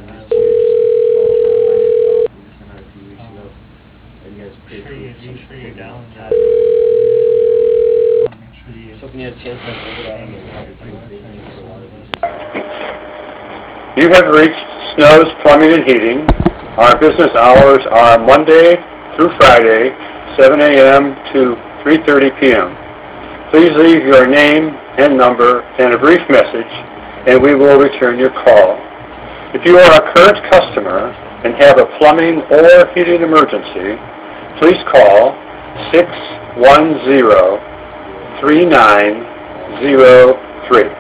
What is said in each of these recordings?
You have reached Snow's Plumbing and Heating. Our business hours are Monday through Friday, 7 a.m. to 3:30 p.m. Please leave your name and number and a brief message, and we will return your call. If you are a current customer and have a plumbing or heating emergency, please call 610-3903.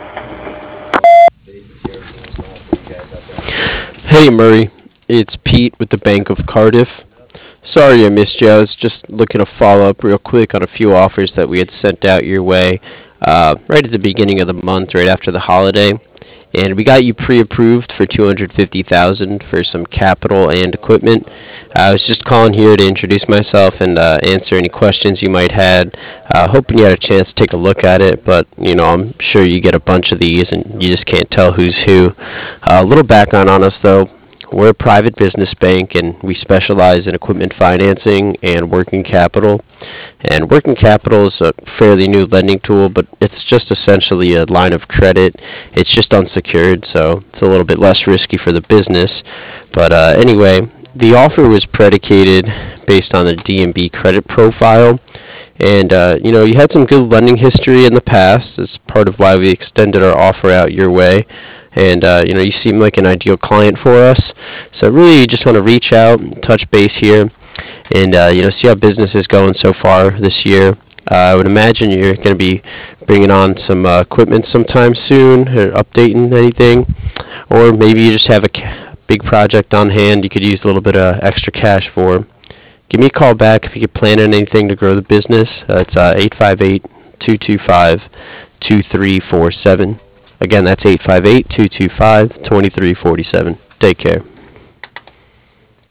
Hey Murray, it's Pete with the Bank of Cardiff. Sorry I missed you. I was just looking to follow up real quick on a few offers that we had sent out your way right at the beginning of the month, right after the holiday. And we got you pre-approved for $250,000 for some capital and equipment. I was just calling here to introduce myself and answer any questions you might had. Hoping you had a chance to take a look at it, but I'm sure you get a bunch of these and you just can't tell who's who. A little background on us though. We're a private business bank and we specialize in equipment financing and working capital. And working capital is a fairly new lending tool, but it's just essentially a line of credit. It's just unsecured, so it's a little bit less risky for the business. But anyway, the offer was predicated based on the D&B credit profile. And, you had some good lending history in the past. It's part of why we extended our offer out your way. And, you seem like an ideal client for us. So really, you just want to reach out, touch base here, and, see how business is going so far this year. I would imagine you're going to be bringing on some equipment sometime soon, or updating anything. Or maybe you just have a big project on hand you could use a little bit of extra cash for. Give me a call back if you could plan on anything to grow the business. It's 858-225-2347. Again, that's 858-225-2347. Take care.